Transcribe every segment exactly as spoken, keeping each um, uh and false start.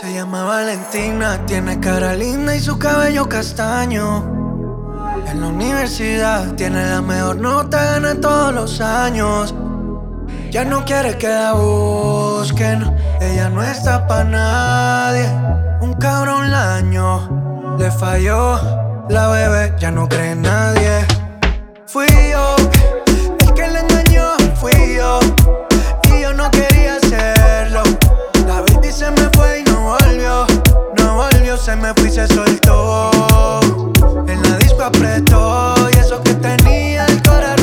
Se llama Valentina, tiene cara linda y su cabello castaño. En la universidad tiene la mejor nota, gana todos los años. Ya no quiere que la busquen, ella no está pa' nadie. Un cabrón la año, le falló, la bebé ya no cree en nadie. Fui yo, el que le engañó, fui yo. Y yo no quería hacerlo. La baby se me fue y no volvió, no volvió, se me fue y se soltó. En la disco apretó y eso que tenía el corazón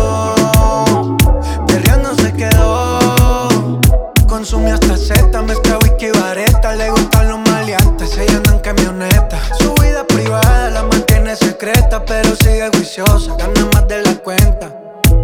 roto. Perreando se quedó. Consumió hasta seta, mezcla whisky y vareta. Le gustan los maleantes, ella anda en camioneta. Su vida privada la mantiene secreta, pero sigue juiciosa, gana más de la cuenta.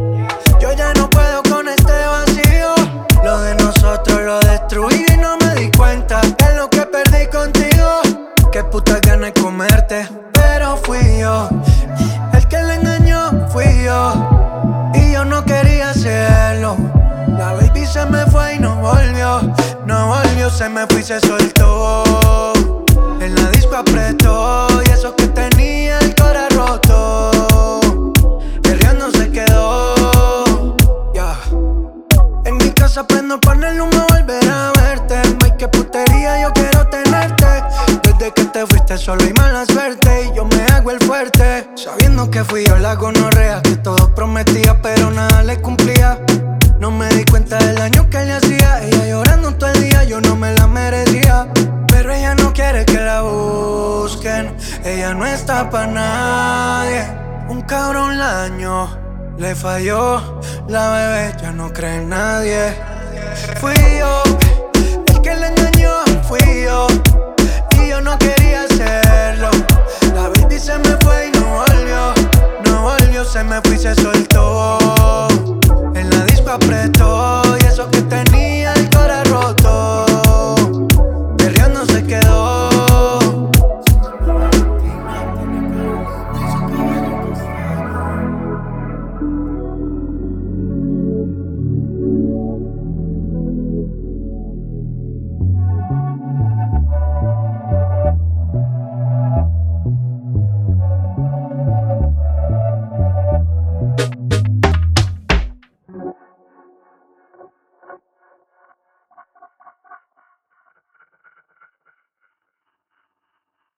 Yo ya no puedo con este vacío. Lo de nosotros lo destruí y no me di cuenta. Es lo que perdí contigo. Qué puta ganas de comerte. Pero fui yo, el que le engañó fui yo. Y yo no quería hacerlo. La baby se me fue y no volvió, no volvió, se me fue y se soltó. En la disco apretó y eso que tenía el corazón roto. Perreando se quedó, yeah. En mi casa prendo pan el humo, volver a verte. May, qué putería, yo quiero tenerte. Desde que te fuiste solo hay mala suerte y yo me hago el fuerte, sabiendo que fui yo la gonorrea, que todo prometía pero nada le cumplía. No me di cuenta del daño que le hacía. Ella llorando todo el día, yo no me la merecía. Pero ella no quiere que la busquen, ella no está pa' nadie. Un cabrón la año, le falló, la bebé ya no cree en nadie. Fui yo, el que le engañó, fui yo. Y yo no quería hacerlo. La baby se me fue y no volvió, no volvió, se me fue y se soltó.